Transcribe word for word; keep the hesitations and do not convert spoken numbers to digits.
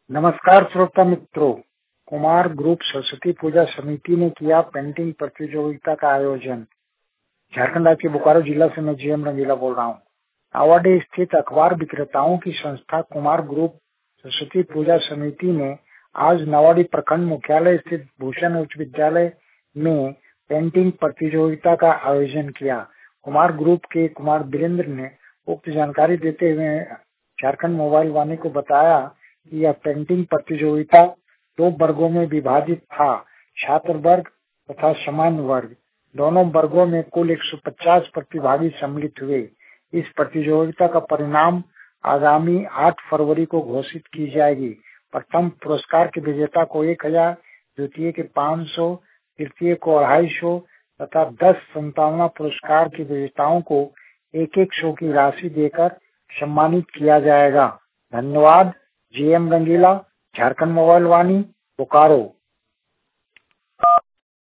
नमस्कार श्रोता मित्रों, कुमार ग्रुप सरस्वती पूजा समिति ने किया पेंटिंग प्रतियोगिता का आयोजन। झारखंड राज्य बोकारो जिला से मैं जीएम रंगीला बोल रहा हूँ। आवाडे स्थित अखबार विक्रेताओं की संस्था कुमार ग्रुप सरस्वती पूजा समिति ने आज नवाड़ी प्रखंड मुख्यालय स्थित भूषण उच्च विद्यालय में पेंटिंग प्रतियोगिता का आयोजन किया। कुमार ग्रुप के कुमार वीरेंद्र ने उक्त जानकारी देते हुए झारखंड मोबाइल वाणी को बताया कि यह पेंटिंग प्रतियोगिता दो वर्गों में विभाजित था, छात्र वर्ग तथा सामान्य वर्ग। दोनों वर्गों में कुल एक सौ पचास प्रतिभागी सम्मिलित हुए। इस प्रतियोगिता का परिणाम आगामी आठ फरवरी को घोषित की जाएगी। प्रथम पुरस्कार के विजेता को एक हजार, द्वितीय के पाँच सौ, तृतीय को अढ़ाई सौ तथा दस संतावना पुरस्कार के विजेताओं को एक एक सौ की राशि देकर सम्मानित किया जाएगा। धन्यवाद। GM Rangila, Jharkhand mobile Vani, Bokaro.